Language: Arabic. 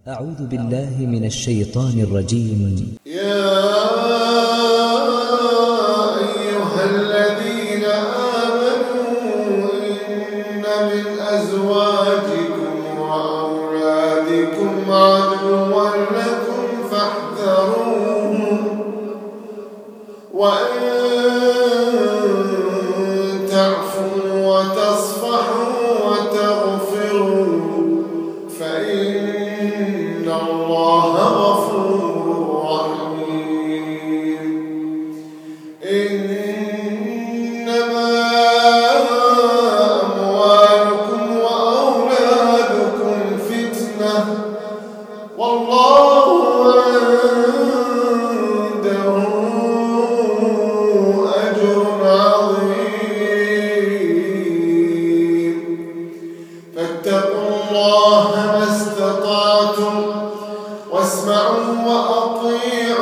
أعوذ بالله من الشيطان الرجيم. يا أيها الذين آمنوا إن من أزواجكم وأولادكم عدوا لكم فاحذروهم وإن تعفوا وتصفحوا وتغفروا فإن الله غفور رحيم. إنما أموالكم وأولادكم فتنة والله عنده أجر عظيم. فاتقوا الله ما استطعتم واسمعوا وأطيعوا